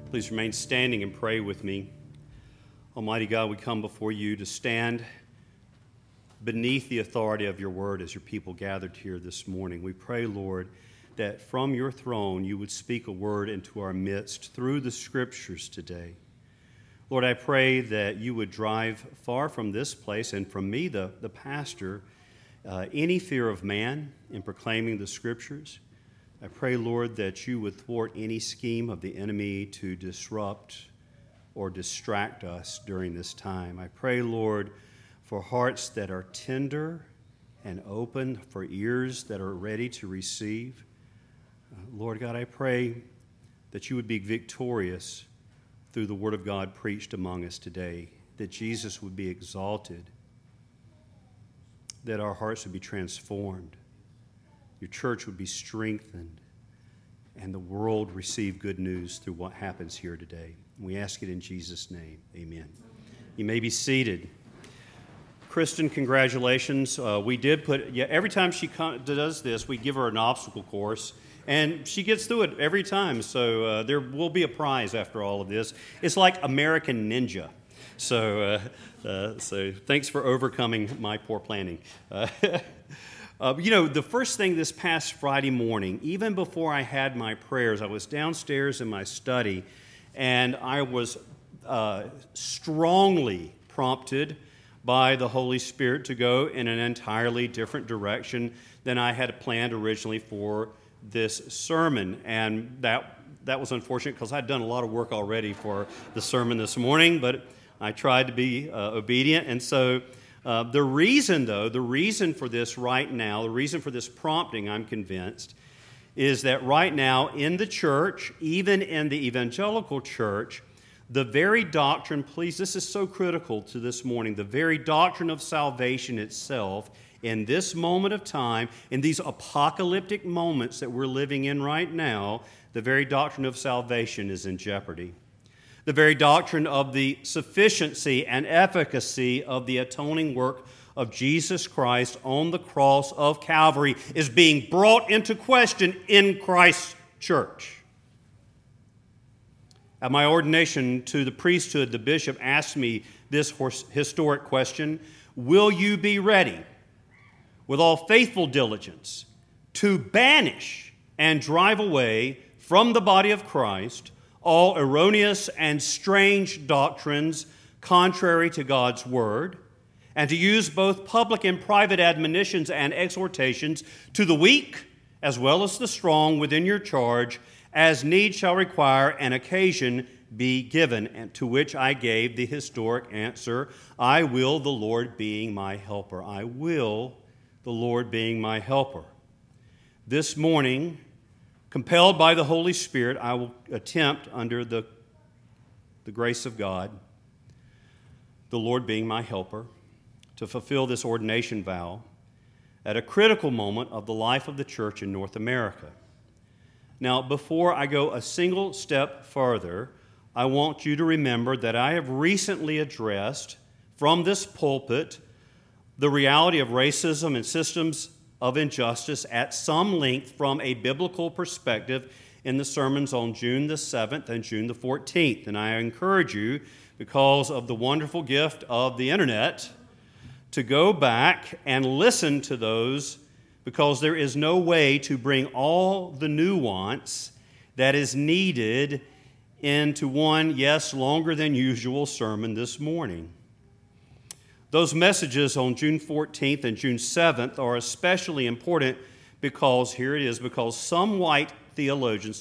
Please remain standing and pray with me. Almighty God, we come before you to stand beneath the authority of your word as your people gathered here this morning. We pray, Lord, that from your throne you would speak a word into our midst through the scriptures today. Lord, I pray that you would drive far from this place and from me, the pastor, any fear of man in proclaiming the scriptures. I pray, Lord, that you would thwart any scheme of the enemy to disrupt or distract us during this time. I pray, Lord, for hearts that are tender and open, for ears that are ready to receive. Lord God, I pray that you would be victorious through the word of God preached among us today, that Jesus would be exalted, that our hearts would be transformed, your church would be strengthened, and the world receive good news through what happens here today. We ask it in Jesus' name. Amen. You may be seated. Kristen, congratulations. We did every time she does this, we give her an obstacle course, and she gets through it every time. So there will be a prize after all of this. It's like American Ninja. So thanks for overcoming my poor planning. The first thing this past Friday morning, even before I had my prayers, I was downstairs in my study, and I was strongly prompted by the Holy Spirit to go in an entirely different direction than I had planned originally for this sermon. And that was unfortunate because I'd done a lot of work already for the sermon this morning, but I tried to be obedient. And so the reason for this right now, the reason for this prompting, I'm convinced, is that right now in the church, even in the evangelical church, the very doctrine, please, this is so critical to this morning, the very doctrine of salvation itself, in this moment of time, in these apocalyptic moments that we're living in right now, the very doctrine of salvation is in jeopardy. The very doctrine of the sufficiency and efficacy of the atoning work of Jesus Christ on the cross of Calvary is being brought into question in Christ's church. At my ordination to the priesthood, the bishop asked me this historic question: will you be ready with all faithful diligence to banish and drive away from the body of Christ all erroneous and strange doctrines contrary to God's word, and to use both public and private admonitions and exhortations to the weak as well as the strong within your charge, as need shall require and occasion be given? And to which I gave the historic answer, I will, the Lord being my helper. I will, the Lord being my helper. This morning, compelled by the Holy Spirit, I will attempt, under the grace of God, the Lord being my helper, to fulfill this ordination vow at a critical moment of the life of the church in North America. Now, before I go a single step further, I want you to remember that I have recently addressed from this pulpit the reality of racism and systems of injustice at some length from a biblical perspective in the sermons on June the 7th and June the 14th. And I encourage you, because of the wonderful gift of the internet, to go back and listen to those, because there is no way to bring all the nuance that is needed into one, yes, longer than usual sermon this morning. Those messages on June 14th and June 7th are especially important because, here it is, because some white theologians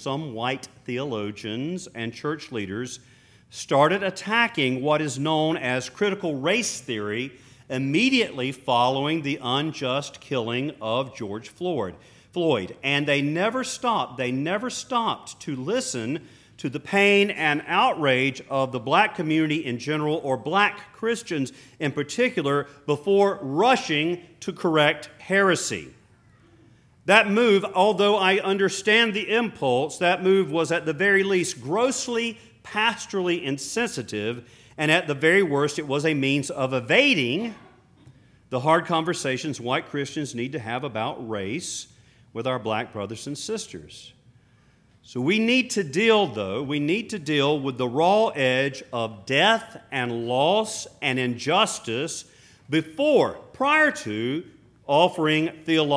and church leaders started attacking what is known as critical race theory immediately following the unjust killing of George Floyd. And they never stopped to listen to the pain and outrage of the black community in general, or black Christians in particular, before rushing to correct heresy. That move, although I understand the impulse, that move was at the very least grossly pastorally insensitive, and at the very worst, it was a means of evading the hard conversations white Christians need to have about race with our black brothers and sisters. So we need to deal with the raw edge of death and loss and injustice prior to offering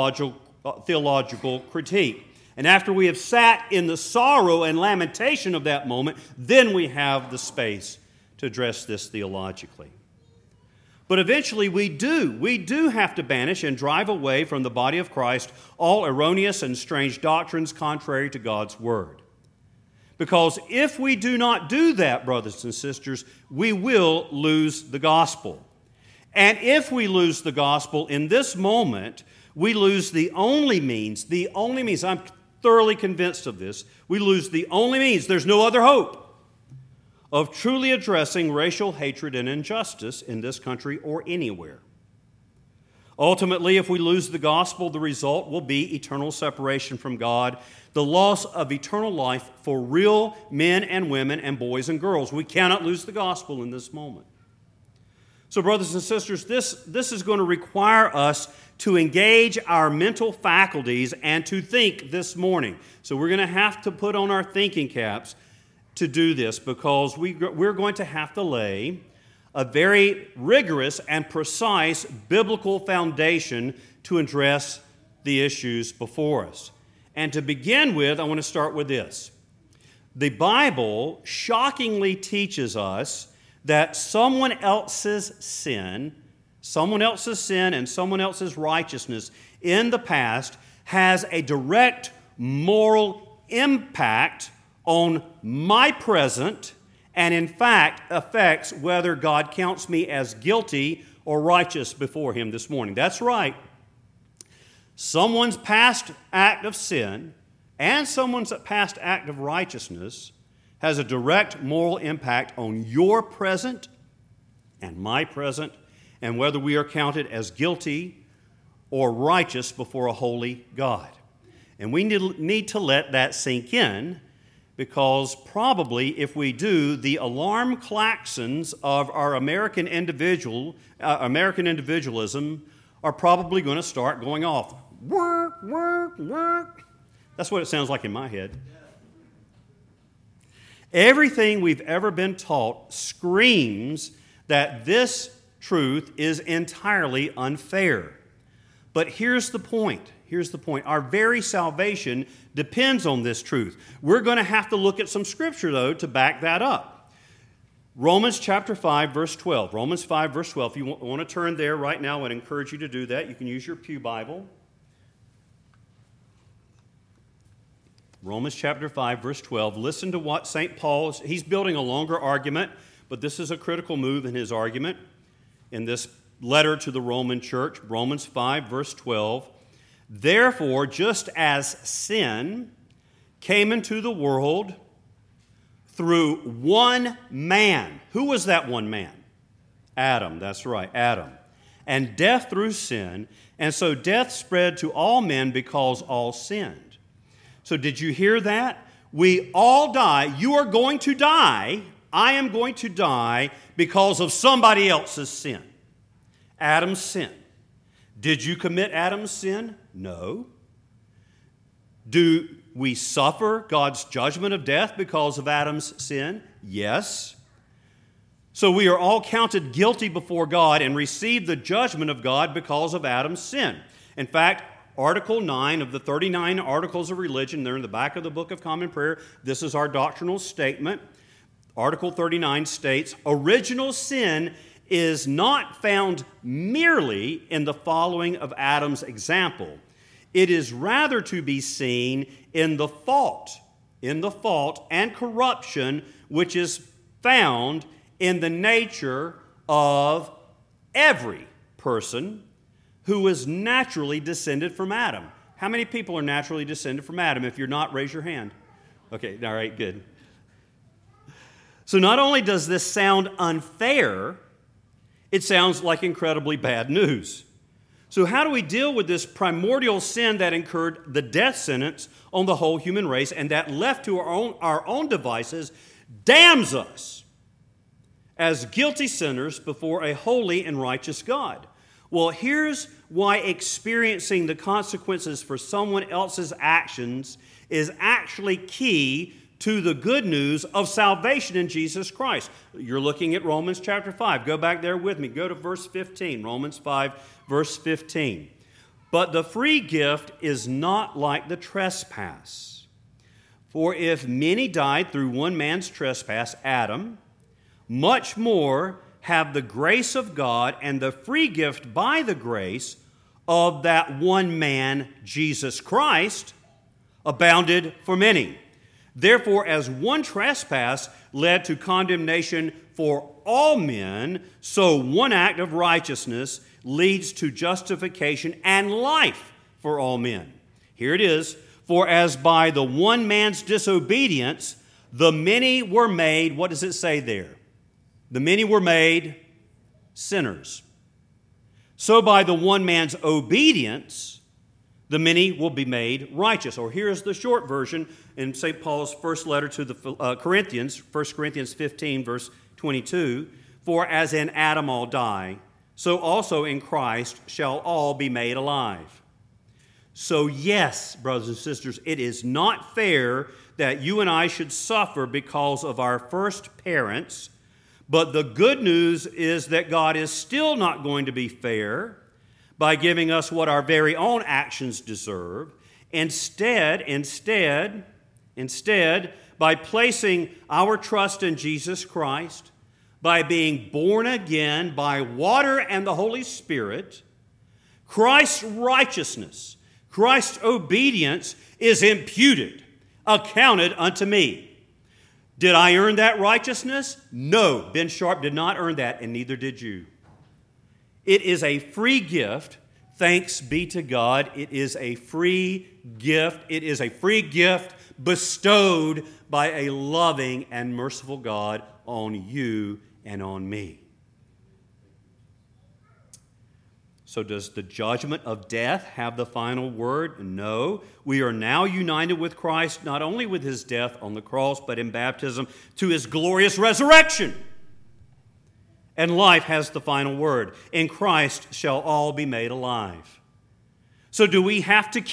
theological critique. And after we have sat in the sorrow and lamentation of that moment, then we have the space to address this theologically. But eventually we do have to banish and drive away from the body of Christ all erroneous and strange doctrines contrary to God's Word. Because if we do not do that, brothers and sisters, we will lose the gospel. And if we lose the gospel in this moment, we lose the only means, I'm thoroughly convinced of this, we lose the only means, there's no other hope, of truly addressing racial hatred and injustice in this country or anywhere. Ultimately, if we lose the gospel, the result will be eternal separation from God, the loss of eternal life for real men and women and boys and girls. We cannot lose the gospel in this moment. So, brothers and sisters, this is going to require us to engage our mental faculties and to think this morning. So we're going to have to put on our thinking caps to do this, because we're going to have to lay a very rigorous and precise biblical foundation to address the issues before us. And to begin with, I want to start with this. The Bible shockingly teaches us that someone else's sin and someone else's righteousness in the past has a direct moral impact on my present, and in fact affects whether God counts me as guilty or righteous before Him this morning. That's right. Someone's past act of sin and someone's past act of righteousness has a direct moral impact on your present and my present, and whether we are counted as guilty or righteous before a holy God. And we need to let that sink in, because probably if we do, the alarm klaxons of our American individualism are probably going to start going off. Work, work, work. That's what it sounds like in my head. Everything we've ever been taught screams that this truth is entirely unfair. But here's the point. Our very salvation depends on this truth. We're going to have to look at some scripture, though, to back that up. Romans chapter 5, verse 12. Romans 5, verse 12. If you want to turn there right now, I would encourage you to do that. You can use your pew Bible. Romans chapter 5, verse 12. Listen to what St. Paul, he's building a longer argument, but this is a critical move in his argument in this letter to the Roman church. Romans 5, verse 12. Therefore, just as sin came into the world through one man. Who was that one man? Adam, that's right, Adam. And death through sin, and so death spread to all men because all sinned. So did you hear that? We all die. You are going to die. I am going to die because of somebody else's sin. Adam's sin. Did you commit Adam's sin? No. Do we suffer God's judgment of death because of Adam's sin? Yes. So we are all counted guilty before God and receive the judgment of God because of Adam's sin. In fact, Article 9 of the 39 Articles of Religion, they're in the back of the Book of Common Prayer. This is our doctrinal statement. Article 39 states, original sin is not found merely in the following of Adam's example. It is rather to be seen in the fault and corruption which is found in the nature of every person who is naturally descended from Adam. How many people are naturally descended from Adam? If you're not, raise your hand. Okay, all right, good. So not only does this sound unfair, it sounds like incredibly bad news. So how do we deal with this primordial sin that incurred the death sentence on the whole human race, and that left to our own devices damns us as guilty sinners before a holy and righteous God? Well, here's why experiencing the consequences for someone else's actions is actually key to the good news of salvation in Jesus Christ. You're looking at Romans chapter 5. Go back there with me. Go to verse 15. Romans 5, verse 15. But the free gift is not like the trespass. For if many died through one man's trespass, Adam, much more have the grace of God and the free gift by the grace of that one man, Jesus Christ, abounded for many. Therefore, as one trespass led to condemnation for all men, so one act of righteousness leads to justification and life for all men. Here it is. For as by the one man's disobedience, the many were made, what does it say there? The many were made sinners. So by the one man's obedience, the many will be made righteous. Or here's the short version in St. Paul's first letter to the Corinthians, 1 Corinthians 15, verse 22. For as in Adam all die, so also in Christ shall all be made alive. So yes, brothers and sisters, it is not fair that you and I should suffer because of our first parents, but the good news is that God is still not going to be fair by giving us what our very own actions deserve. Instead, by placing our trust in Jesus Christ, by being born again by water and the Holy Spirit, Christ's righteousness, Christ's obedience is imputed, accounted unto me. Did I earn that righteousness? No, Ben Sharp did not earn that, and neither did you. It is a free gift. Thanks be to God. It is a free gift. It is a free gift bestowed by a loving and merciful God on you and on me. So does the judgment of death have the final word? No. We are now united with Christ, not only with his death on the cross, but in baptism to his glorious resurrection. And life has the final word. In Christ shall all be made alive. So do you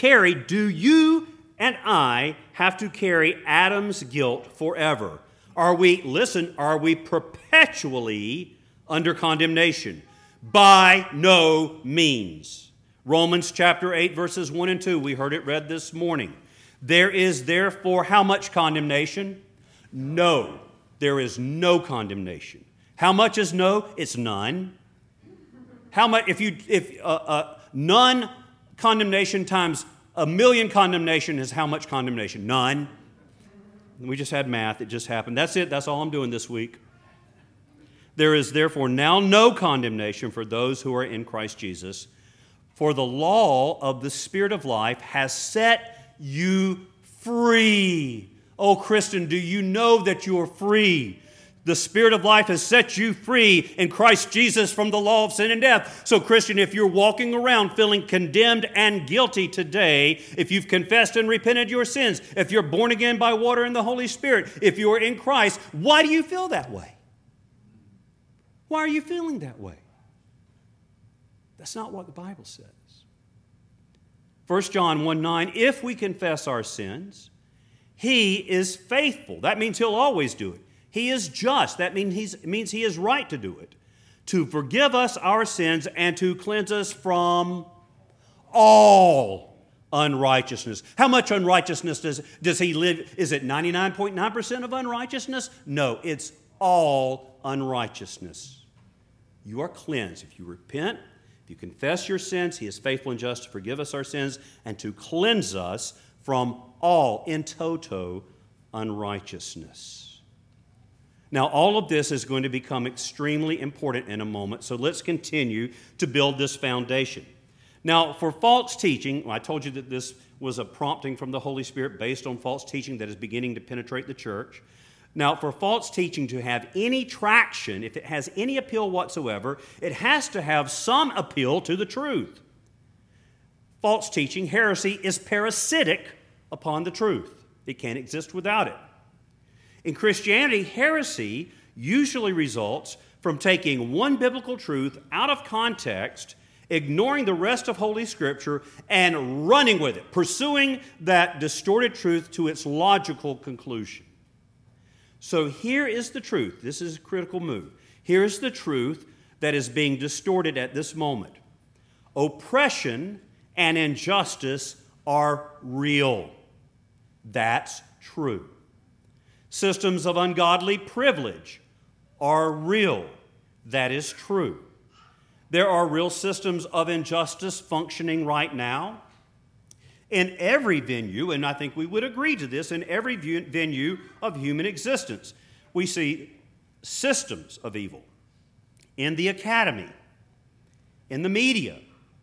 and I have to carry Adam's guilt forever? Are we perpetually under condemnation? By no means. Romans chapter 8, verses 1 and 2, we heard it read this morning. There is therefore how much condemnation? No, there is no condemnation. How much is no? It's none. How much? If none condemnation times a million condemnation is how much condemnation? None. We just had math. It just happened. That's it. That's all I'm doing this week. There is therefore now no condemnation for those who are in Christ Jesus, for the law of the Spirit of life has set you free. Oh, Christian, do you know that you are free? The Spirit of life has set you free in Christ Jesus from the law of sin and death. So, Christian, if you're walking around feeling condemned and guilty today, if you've confessed and repented your sins, if you're born again by water and the Holy Spirit, if you're in Christ, why do you feel that way? Why are you feeling that way? That's not what the Bible says. 1 John 1:9, if we confess our sins, he is faithful. That means he'll always do it. He is just. That means he is right to do it. To forgive us our sins and to cleanse us from all unrighteousness. How much unrighteousness does he live? Is it 99.9% of unrighteousness? No, it's all unrighteousness. You are cleansed. If you repent, if you confess your sins, he is faithful and just to forgive us our sins and to cleanse us from all, in toto, unrighteousness. Now, all of this is going to become extremely important in a moment, so let's continue to build this foundation. Now, for false teaching, I told you that this was a prompting from the Holy Spirit based on false teaching that is beginning to penetrate the church. Now, for false teaching to have any traction, if it has any appeal whatsoever, it has to have some appeal to the truth. False teaching, heresy, is parasitic upon the truth. It can't exist without it. In Christianity, heresy usually results from taking one biblical truth out of context ignoring the rest of Holy Scripture and running with it, pursuing that distorted truth to its logical conclusion. So here is the truth. This is a critical move. Here's the truth that is being distorted at this moment. Oppression and injustice are real. That's true. Systems of ungodly privilege are real. That is true. There are real systems of injustice functioning right now in every venue, and I think we would agree to this, in every venue of human existence. We see systems of evil in the academy, in the media,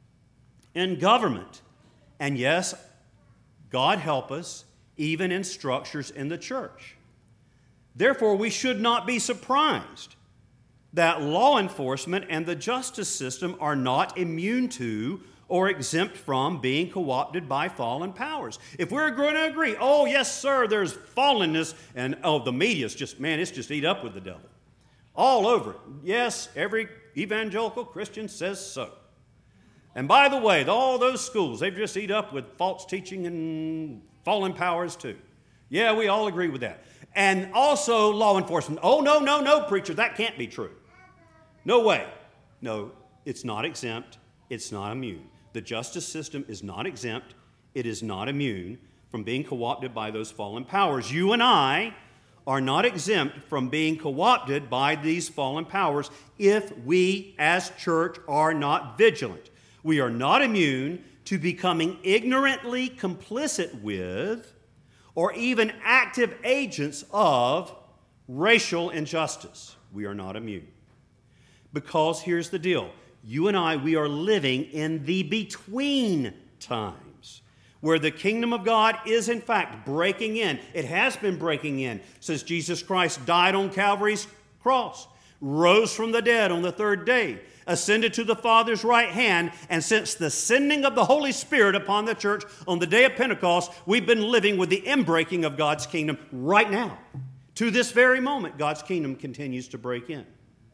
in government, and yes, God help us, even in structures in the church. Therefore, we should not be surprised that law enforcement and the justice system are not immune to or exempt from being co-opted by fallen powers. If we're going to agree, oh, yes, sir, there's fallenness, and oh, the media's just, man, it's just eat up with the devil. All over it. Yes, every evangelical Christian says so. And by the way, all those schools, they've just eat up with false teaching and fallen powers too. Yeah, we all agree with that. And also law enforcement. Oh, no, preacher, that can't be true. No way. No, it's not exempt. It's not immune. The justice system is not exempt. It is not immune from being co-opted by those fallen powers. You and I are not exempt from being co-opted by these fallen powers if we as church are not vigilant. We are not immune to becoming ignorantly complicit with or even active agents of racial injustice. We are not immune. Because here's the deal. You and I, we are living in the between times where the kingdom of God is in fact breaking in. It has been breaking in since Jesus Christ died on Calvary's cross, rose from the dead on the third day, ascended to the Father's right hand, and since the sending of the Holy Spirit upon the church on the day of Pentecost, we've been living with the inbreaking of God's kingdom right now. To this very moment, God's kingdom continues to break in.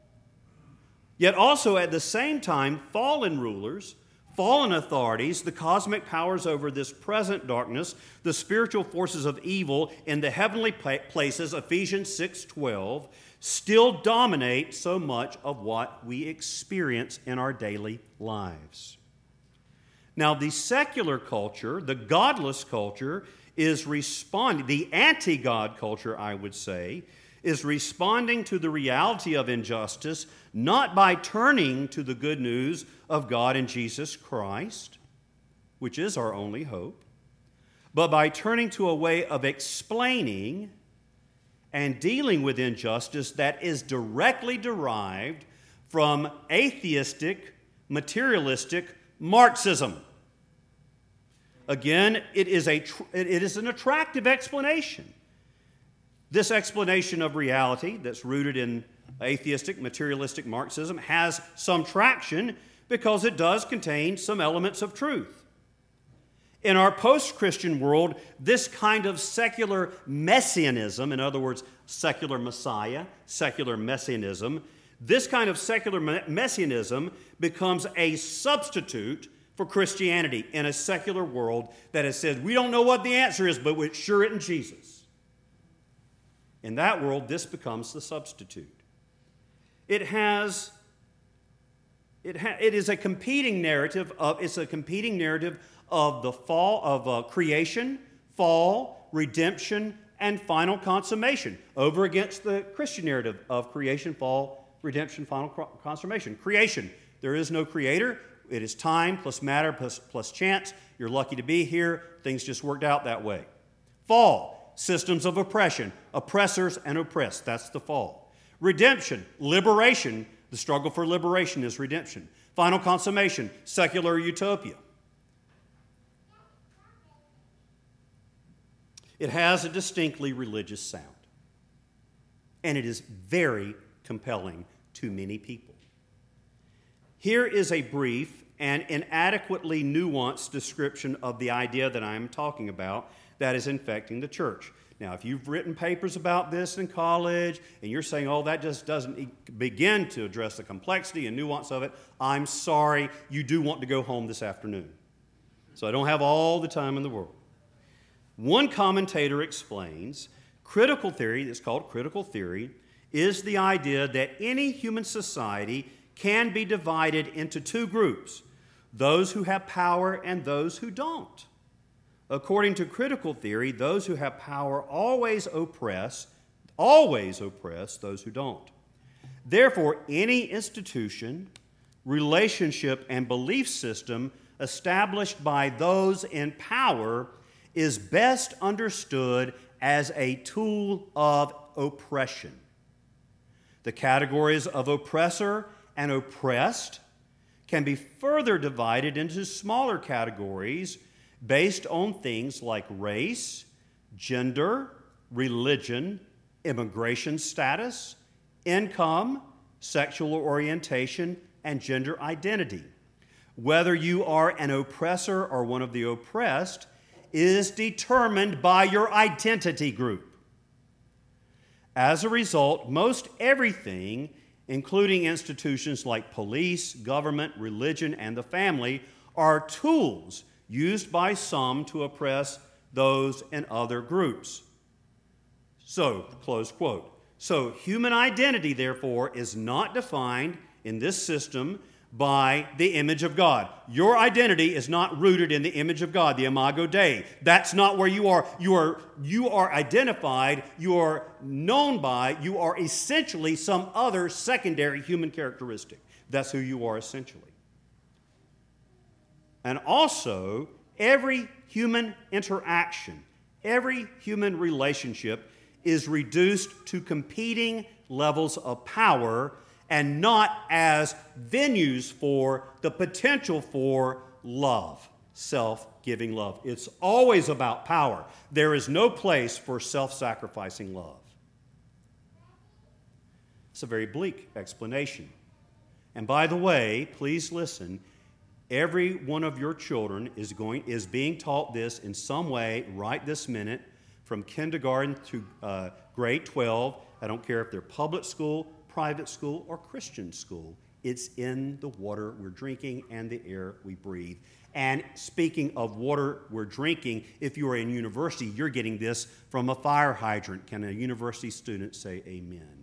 Yet also at the same time, fallen rulers, fallen authorities, the cosmic powers over this present darkness, the spiritual forces of evil in the heavenly places, Ephesians 6:12, still dominate so much of what we experience in our daily lives. Now, the secular culture, the godless culture, is responding, the anti-God culture, I would say, is responding to the reality of injustice not by turning to the good news of God in Jesus Christ, which is our only hope, but by turning to a way of explaining and dealing with injustice that is directly derived from atheistic, materialistic Marxism. Again, it is an attractive explanation. This explanation of reality that's rooted in atheistic, materialistic Marxism has some traction because it does contain some elements of truth. In our post-Christian world, this kind of secular messianism, in other words, secular Messiah, secular messianism, this kind of secular messianism becomes a substitute for Christianity in a secular world that has said, we don't know what the answer is, but we're sure it in Jesus. In that world, this becomes the substitute. It is a competing narrative of the fall of creation, fall, redemption, and final consummation over against the Christian narrative of creation, fall, redemption, final consummation. Creation, there is no creator. It is time plus matter plus chance. You're lucky to be here. Things just worked out that way. Fall, systems of oppression, oppressors and oppressed. That's the fall. Redemption, liberation. The struggle for liberation is redemption. Final consummation, secular utopia. It has a distinctly religious sound, and it is very compelling to many people. Here is a brief and inadequately nuanced description of the idea that I am talking about that is infecting the church. Now, if you've written papers about this in college and you're saying, oh, that just doesn't begin to address the complexity and nuance of it, I'm sorry, you do want to go home this afternoon. So I don't have all the time in the world. One commentator explains critical theory, that's called critical theory, is the idea that any human society can be divided into two groups, those who have power and those who don't. According to critical theory, those who have power always oppress those who don't. Therefore, any institution, relationship, and belief system established by those in power is best understood as a tool of oppression. The categories of oppressor and oppressed can be further divided into smaller categories based on things like race, gender, religion, immigration status, income, sexual orientation, and gender identity. Whether you are an oppressor or one of the oppressed is determined by your identity group. As a result, most everything, including institutions like police, government, religion, and the family, are tools used by some to oppress those in other groups. So, close quote. So, human identity, therefore, is not defined in this system by the image of God. Your identity is not rooted in the image of God, the Imago Dei. That's not where you are. You are identified, you are known by, you are essentially some other secondary human characteristic. That's who you are essentially. And also, every human interaction, every human relationship is reduced to competing levels of power and not as venues for the potential for love, self-giving love. It's always about power. There is no place for self-sacrificing love. It's a very bleak explanation. And by the way, please listen, every one of your children is being taught this in some way right this minute, from kindergarten to grade 12. I don't care if they're public school, private school, or Christian school. It's in the water we're drinking and the air we breathe. And speaking of water we're drinking, if you are in university, you're getting this from a fire hydrant. Can a university student say amen?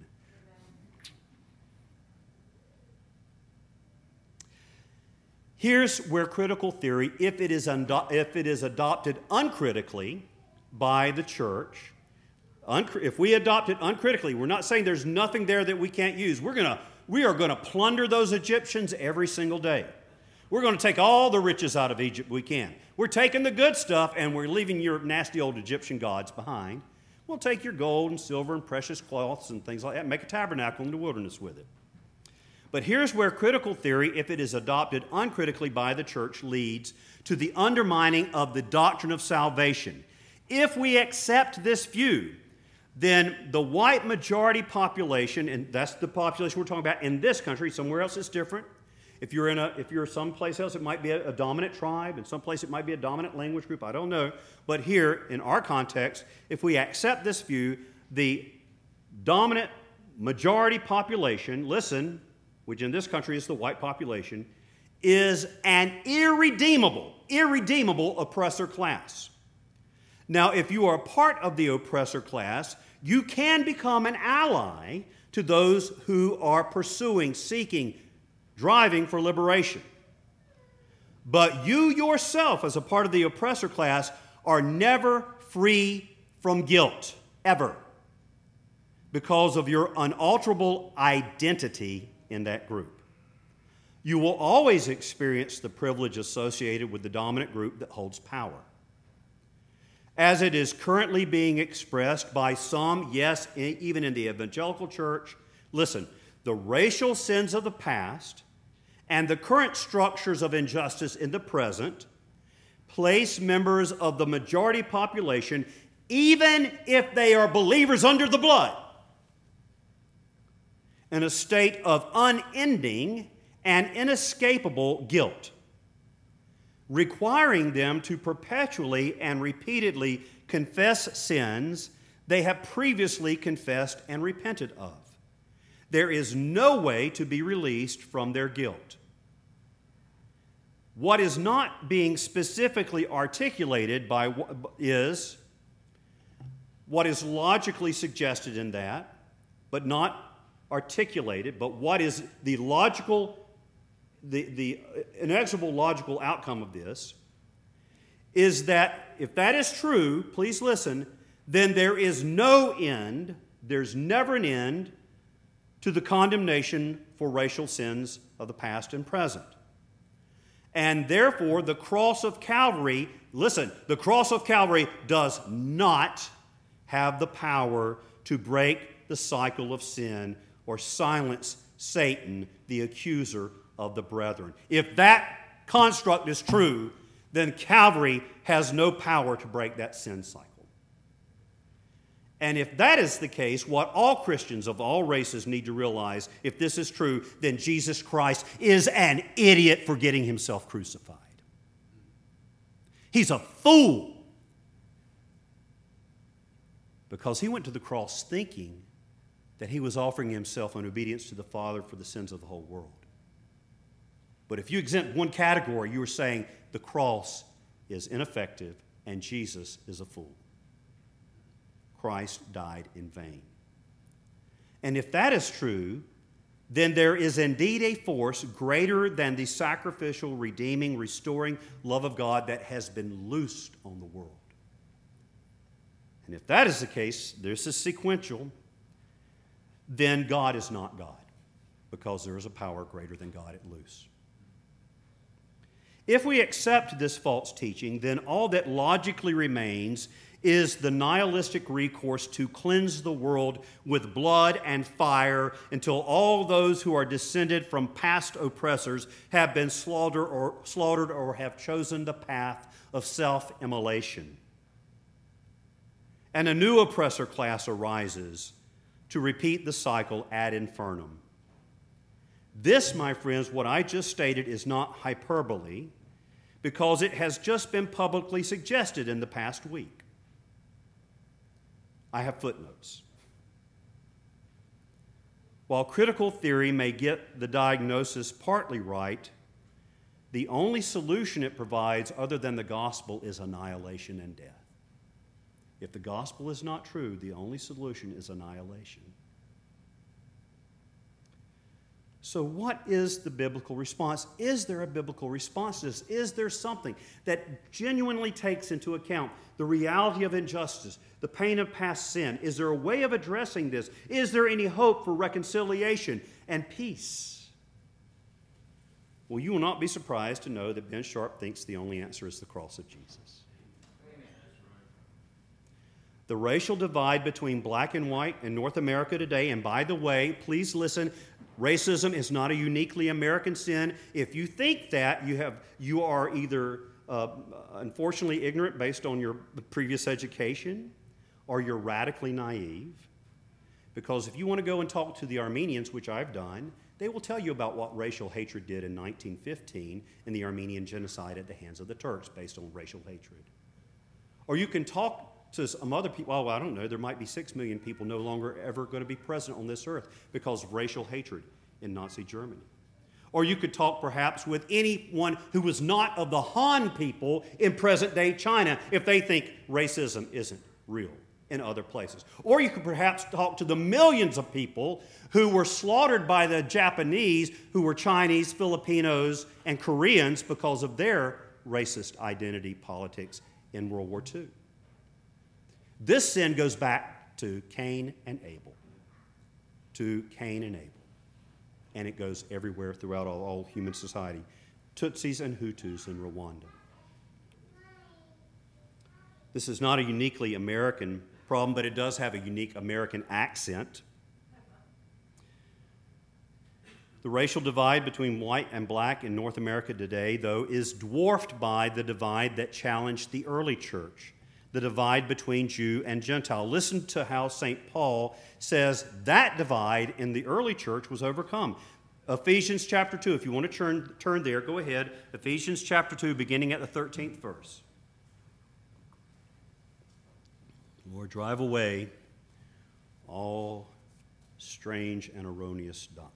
Here's where critical theory, if it is adopted uncritically by the church, if we adopt it uncritically, we're not saying there's nothing there that we can't use. We are going to plunder those Egyptians every single day. We're going to take all the riches out of Egypt we can. We're taking the good stuff and we're leaving your nasty old Egyptian gods behind. We'll take your gold and silver and precious cloths and things like that and make a tabernacle in the wilderness with it. But here's where critical theory, if it is adopted uncritically by the church, leads to the undermining of the doctrine of salvation. If we accept this view, then the white majority population, and that's the population we're talking about in this country, somewhere else it's different. If you're someplace else, it might be a dominant tribe, and someplace it might be a dominant language group, I don't know. But here, in our context, if we accept this view, the dominant majority population, listen, which in this country is the white population, is an irredeemable oppressor class. Now, if you are a part of the oppressor class, you can become an ally to those who are pursuing, seeking, driving for liberation. But you yourself, as a part of the oppressor class, are never free from guilt, ever, because of your unalterable identity in that group. You will always experience the privilege associated with the dominant group that holds power. As it is currently being expressed by some, yes, even in the evangelical church, listen, the racial sins of the past and the current structures of injustice in the present place members of the majority population, even if they are believers under the blood, in a state of unending and inescapable guilt, requiring them to perpetually and repeatedly confess sins they have previously confessed and repented of. There is no way to be released from their guilt. What is not being specifically articulated is what is logically suggested in that, but not articulated, but what is the inexorable logical outcome of this is that if that is true, please listen, then there is no end, there's never an end to the condemnation for racial sins of the past and present. And therefore, the cross of Calvary, listen, the cross of Calvary does not have the power to break the cycle of sin or silence Satan, the accuser of the brethren. If that construct is true, then Calvary has no power to break that sin cycle. And if that is the case, what all Christians of all races need to realize, if this is true, then Jesus Christ is an idiot for getting himself crucified. He's a fool. Because he went to the cross thinking that he was offering himself in obedience to the Father for the sins of the whole world. But if you exempt one category, you are saying the cross is ineffective and Jesus is a fool. Christ died in vain. And if that is true, then there is indeed a force greater than the sacrificial, redeeming, restoring love of God that has been loosed on the world. And if that is the case, this is sequential, then God is not God, because there is a power greater than God at loose. If we accept this false teaching, then all that logically remains is the nihilistic recourse to cleanse the world with blood and fire until all those who are descended from past oppressors have been slaughtered or have chosen the path of self-immolation. And a new oppressor class arises to repeat the cycle ad infernum. This, my friends, what I just stated is not hyperbole, because it has just been publicly suggested in the past week. I have footnotes. While critical theory may get the diagnosis partly right, the only solution it provides other than the gospel is annihilation and death. If the gospel is not true, the only solution is annihilation. So what is the biblical response? Is there a biblical response to this? Is there something that genuinely takes into account the reality of injustice, the pain of past sin? Is there a way of addressing this? Is there any hope for reconciliation and peace? Well, you will not be surprised to know that Ben Sharp thinks the only answer is the cross of Jesus. The racial divide between black and white in North America today, and by the way, please listen, racism is not a uniquely American sin. If you think that, you are either unfortunately ignorant based on your previous education, or you're radically naive. Because if you want to go and talk to the Armenians, which I've done, they will tell you about what racial hatred did in 1915 in the Armenian genocide at the hands of the Turks based on racial hatred. Or you can talk to some other people. Well, I don't know, there might be 6 million people no longer ever going to be present on this earth because of racial hatred in Nazi Germany. Or you could talk perhaps with anyone who was not of the Han people in present-day China if they think racism isn't real in other places. Or you could perhaps talk to the millions of people who were slaughtered by the Japanese, who were Chinese, Filipinos, and Koreans because of their racist identity politics in World War II. This sin goes back to Cain and Abel. To Cain and Abel. And it goes everywhere throughout all human society. Tutsis and Hutus in Rwanda. This is not a uniquely American problem, but it does have a unique American accent. The racial divide between white and black in North America today, though, is dwarfed by the divide that challenged the early church. The divide between Jew and Gentile. Listen to how St. Paul says that divide in the early church was overcome. Ephesians chapter 2, if you want to turn there, go ahead. Ephesians chapter 2, beginning at the 13th verse. Lord, drive away all strange and erroneous doctrine.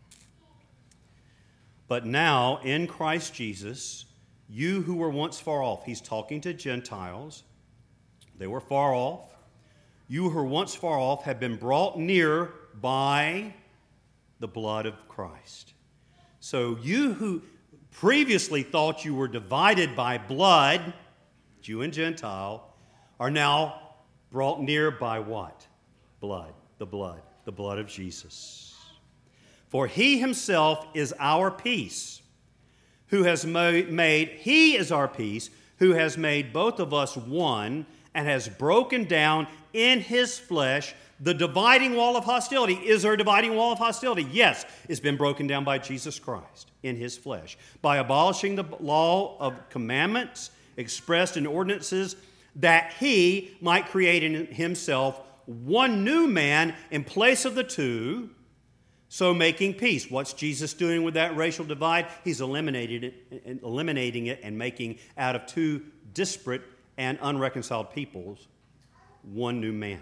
But now, in Christ Jesus, you who were once far off, he's talking to Gentiles, they were far off. You who were once far off have been brought near by the blood of Christ. So you who previously thought you were divided by blood, Jew and Gentile, are now brought near by what? Blood, the blood of Jesus. For he himself is our peace, who has he is our peace, who has made both of us one, and has broken down in his flesh the dividing wall of hostility. Is there a dividing wall of hostility? Yes, it's been broken down by Jesus Christ in his flesh, by abolishing the law of commandments expressed in ordinances, that he might create in himself one new man in place of the two, so making peace. What's Jesus doing with that racial divide? He's eliminating it and making out of two disparate and unreconciled peoples one new man.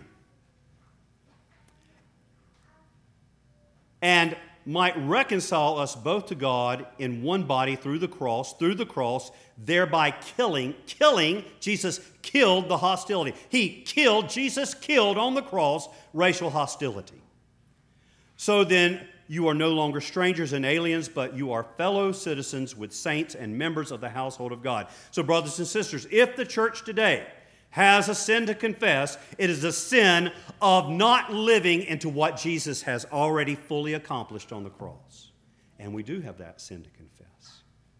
And might reconcile us both to God in one body through the cross, thereby killing, Jesus killed the hostility. Jesus killed on the cross racial hostility. So then, you are no longer strangers and aliens, but you are fellow citizens with saints and members of the household of God. So, brothers and sisters, if the church today has a sin to confess, it is a sin of not living into what Jesus has already fully accomplished on the cross. And we do have that sin to confess.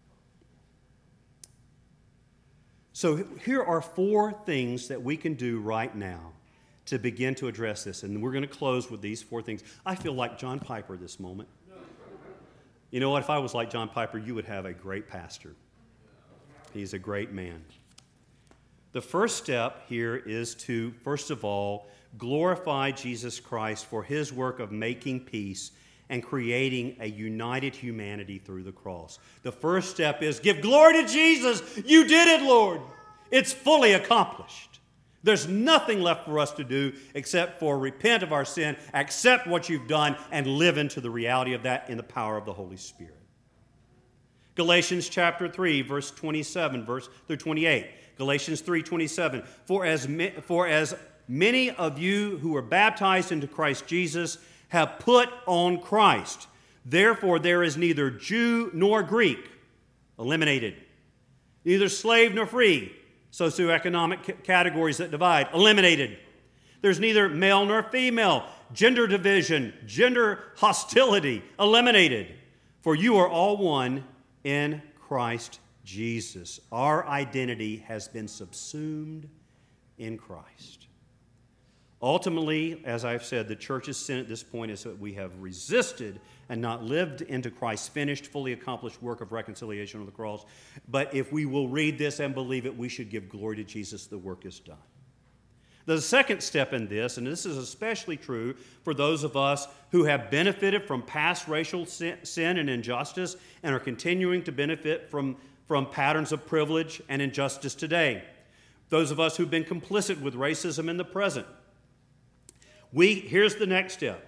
So here are 4 things that we can do right now to begin to address this. And we're going to close with these 4 things. I feel like John Piper this moment. You know what? If I was like John Piper, you would have a great pastor. He's a great man. The first step here is to, first of all, glorify Jesus Christ for his work of making peace and creating a united humanity through the cross. The first step is give glory to Jesus. You did it, Lord. It's fully accomplished. There's nothing left for us to do except for repent of our sin, accept what you've done, and live into the reality of that in the power of the Holy Spirit. Galatians chapter 3, verse 27 through 28. Galatians 3:27. For as many of you who were baptized into Christ Jesus have put on Christ. Therefore there is neither Jew nor Greek, eliminated. Neither slave nor free, socioeconomic categories that divide, eliminated. There's neither male nor female, gender division, gender hostility, eliminated. For you are all one in Christ Jesus. Our identity has been subsumed in Christ. Ultimately, as I've said, the church's sin at this point is that we have resisted and not lived into Christ's finished, fully accomplished work of reconciliation on the cross. But if we will read this and believe it, we should give glory to Jesus. The work is done. The second step in this, and this is especially true for those of us who have benefited from past racial sin and injustice and are continuing to benefit from patterns of privilege and injustice today. Those of us who've been complicit with racism in the present. Here's the next step.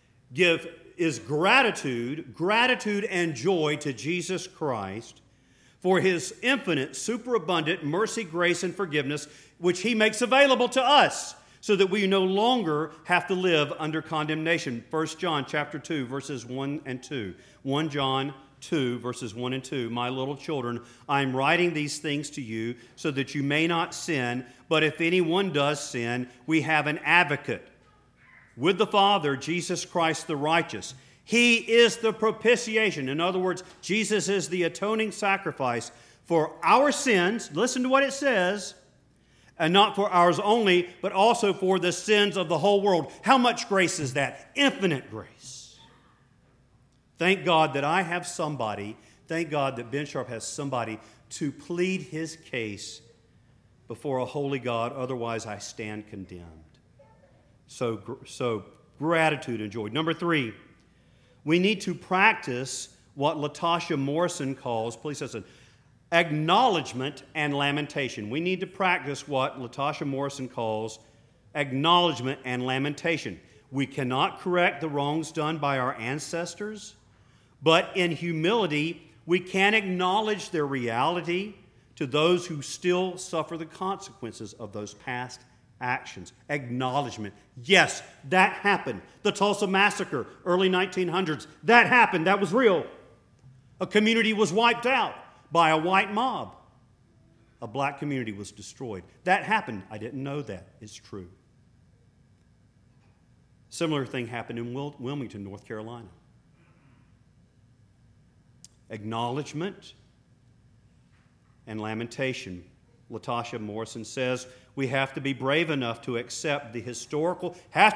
Is gratitude and joy to Jesus Christ for his infinite, superabundant mercy, grace, and forgiveness, which he makes available to us, so that we no longer have to live under condemnation. 1 John chapter 2, verses 1 and 2. 1 John 2, verses 1 and 2. My little children, I am writing these things to you so that you may not sin, but if anyone does sin, we have an advocate with the Father, Jesus Christ the righteous. He is the propitiation. In other words, Jesus is the atoning sacrifice for our sins. Listen to what it says. And not for ours only, but also for the sins of the whole world. How much grace is that? Infinite grace. Thank God that I have somebody, thank God that Ben Sharp has somebody to plead his case before a holy God. Otherwise, I stand condemned. So gratitude and joy. Number 3, we need to practice what Latasha Morrison calls, please listen, acknowledgement and lamentation. We need to practice what Latasha Morrison calls acknowledgement, and lamentation. We cannot correct the wrongs done by our ancestors, but in humility, we can acknowledge their reality to those who still suffer the consequences of those past actions. Acknowledgement. Yes, that happened. The Tulsa Massacre, early 1900s, that happened. That was real. A community was wiped out by a white mob. A black community was destroyed. That happened. I didn't know that. It's true. Similar thing happened in Wilmington, North Carolina. Acknowledgement and lamentation. Latasha Morrison says we have to be brave enough to accept the historical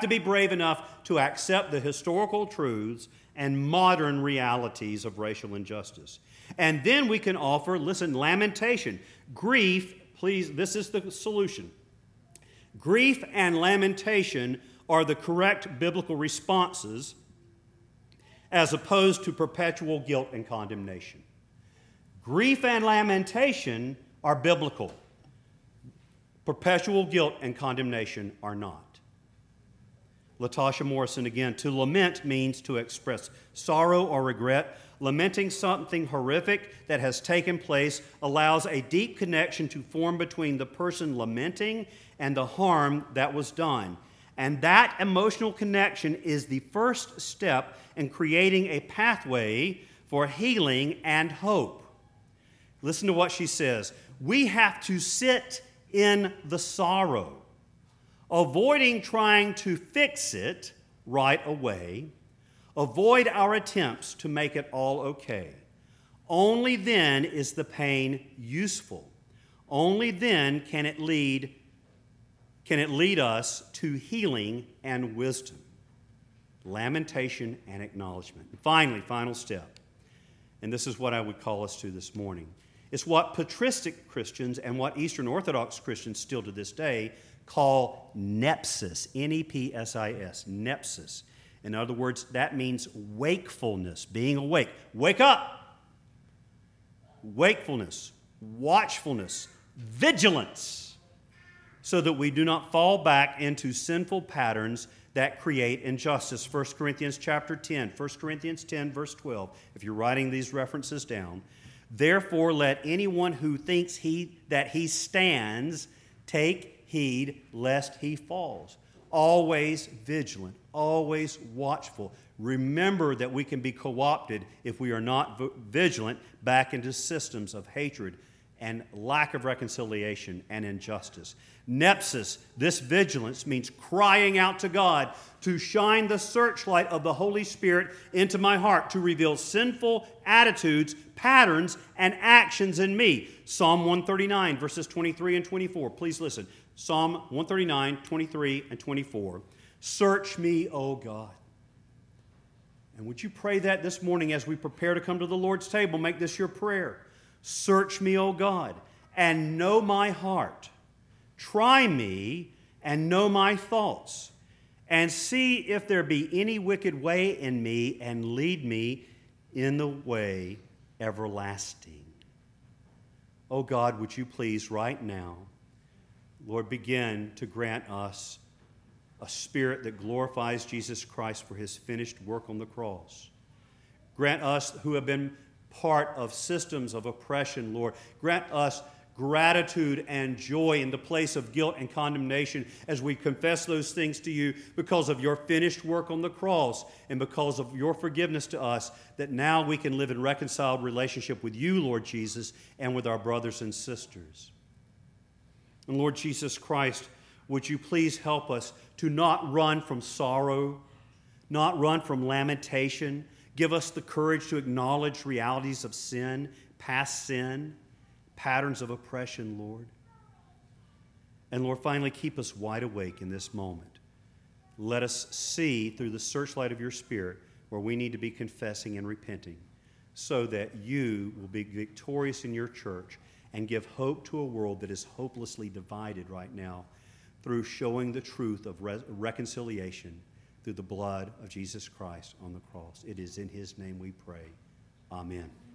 truths and modern realities of racial injustice. And then we can offer, listen, lamentation. Grief, please, this is the solution. Grief and lamentation are the correct biblical responses as opposed to perpetual guilt and condemnation. Grief and lamentation are biblical. Perpetual guilt and condemnation are not. Latasha Morrison again, to lament means to express sorrow or regret. Lamenting something horrific that has taken place allows a deep connection to form between the person lamenting and the harm that was done. And that emotional connection is the first step in creating a pathway for healing and hope. Listen to what she says. We have to sit in the sorrow, avoiding trying to fix it right away. Avoid our attempts to make it all okay. Only then is the pain useful. Only then can it lead us to healing and wisdom. Lamentation and acknowledgement. And finally, final step, and this is what I would call us to this morning. It's what patristic Christians and what Eastern Orthodox Christians still to this day call nepsis, N-E-P-S-I-S, nepsis. In other words, that means wakefulness, being awake. Wake up! Wakefulness, watchfulness, vigilance, so that we do not fall back into sinful patterns that create injustice. 1 Corinthians chapter 10, 1 Corinthians 10, verse 12. If you're writing these references down, therefore let anyone who thinks that he stands take heed lest he falls. Always vigilant, always watchful. Remember that we can be co-opted if we are not vigilant back into systems of hatred and lack of reconciliation and injustice. Nepsis, this vigilance, means crying out to God to shine the searchlight of the Holy Spirit into my heart to reveal sinful attitudes, patterns, and actions in me. Psalm 139, verses 23 and 24. Please listen. Psalm 139, 23 and 24. Search me, O God. And would you pray that this morning as we prepare to come to the Lord's table? Make this your prayer. Search me, O God, and know my heart. Try me and know my thoughts, and see if there be any wicked way in me, and lead me in the way everlasting. O God, would you please right now, Lord, begin to grant us a spirit that glorifies Jesus Christ for his finished work on the cross. Grant us who have been part of systems of oppression, Lord, grant us gratitude and joy in the place of guilt and condemnation as we confess those things to you because of your finished work on the cross and because of your forgiveness to us, that now we can live in reconciled relationship with you, Lord Jesus, and with our brothers and sisters. And Lord Jesus Christ, would you please help us to not run from sorrow, not run from lamentation. Give us the courage to acknowledge realities of sin, past sin, patterns of oppression, Lord. And Lord, finally, keep us wide awake in this moment. Let us see through the searchlight of your Spirit where we need to be confessing and repenting so that you will be victorious in your church and give hope to a world that is hopelessly divided right now through showing the truth of reconciliation through the blood of Jesus Christ on the cross. It is in his name we pray. Amen.